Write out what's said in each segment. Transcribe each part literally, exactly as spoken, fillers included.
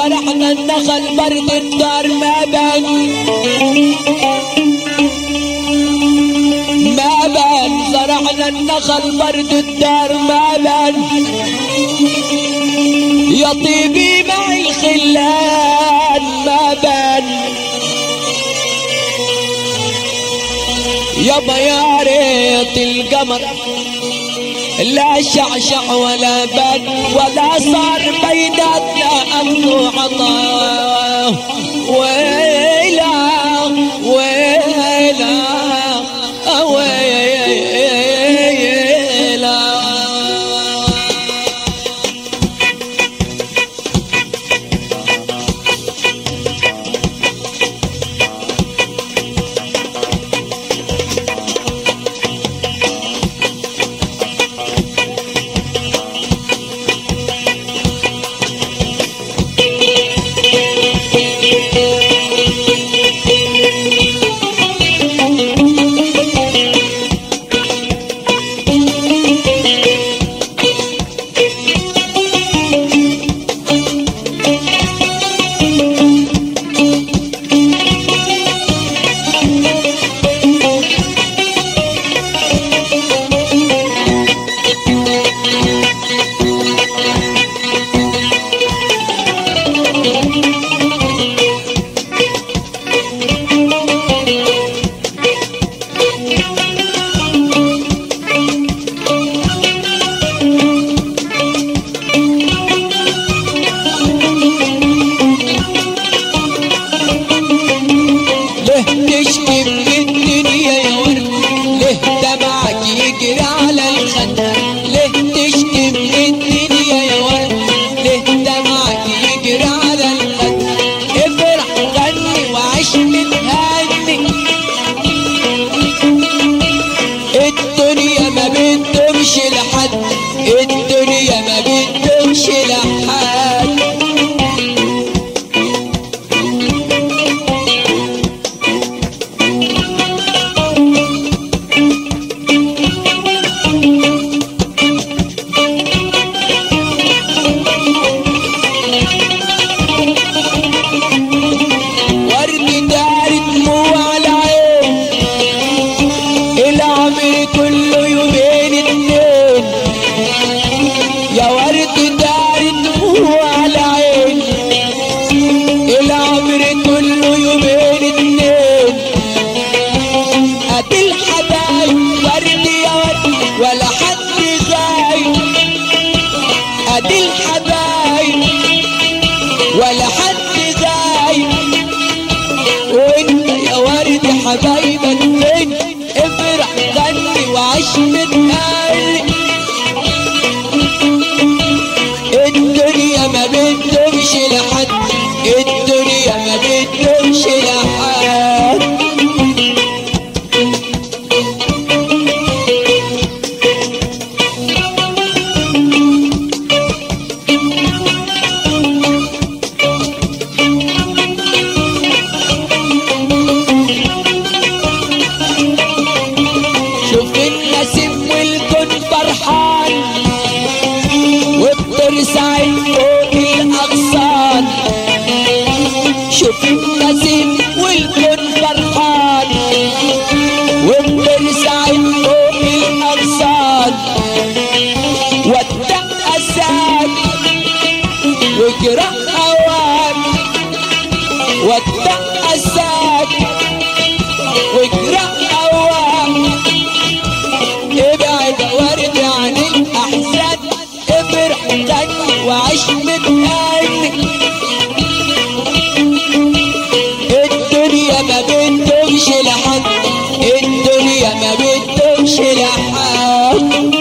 زرعنا النخل برد الدار ما بان ما بان زرعنا النخل برد الدار ما بان يا طيبي مع الخلان ما بان يابا يا ريت القمر لا شعشع ولا بان ولا صار بيناتنا أخذ وعطاء ويلا ويلا ويلا الدنيا ما بتدومش لحد ورد دار دموع على عين العمر كله يومين اتنين يا ورد دار دموع على عين العمر كله يومين اتنين ادي الحبايب ورد يا ورد ولا حد غايب ادي الحبايب ولا حد غايب وانت يا ورد حبايبك فين افرح غني وعيش متهاني الدنيا ما بتدومش لحد الدنيا ما بتدومش لحد شوف النسيم والكون فرحان وبترسعد فوق الأغصان شوف النسيم والكون فرحان وبترسعد فوق الأغصان ودق أساد وجرح أوان ودق أساد وجرح أوان ابعد ورد عن الأحزان افرح غني وعيش متهاني الدنيا ما بتدومش لحد الدنيا ما بتدومش لحد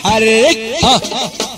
حرك ها